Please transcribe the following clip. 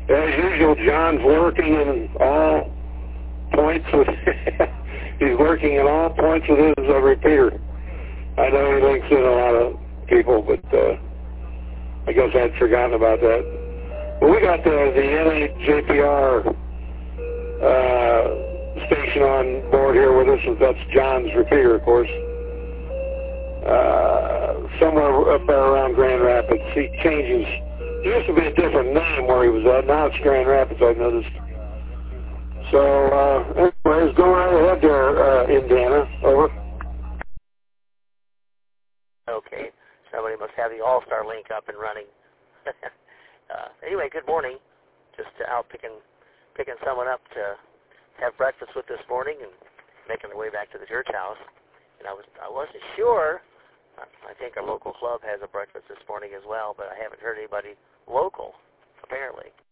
As usual, John's working in all points with he's working in all points with his repeater. I know he links in a lot of people, but I guess I'd forgotten about that. Well, we got the NAJPR station on board here with us. That's John's repeater, of course. Somewhere up there around Grand Rapids. He changes. It used to be a different name where he was at. Now it's Grand Rapids, I've noticed. So, anyways, go right ahead there, Indiana. Over. Okay. Somebody must have the All-Star link up and running. Anyway, good morning. Just out picking someone up to have breakfast with this morning and making their way back to the church house. And I wasn't sure. I think our local club has a breakfast this morning as well, but I haven't heard anybody local, apparently.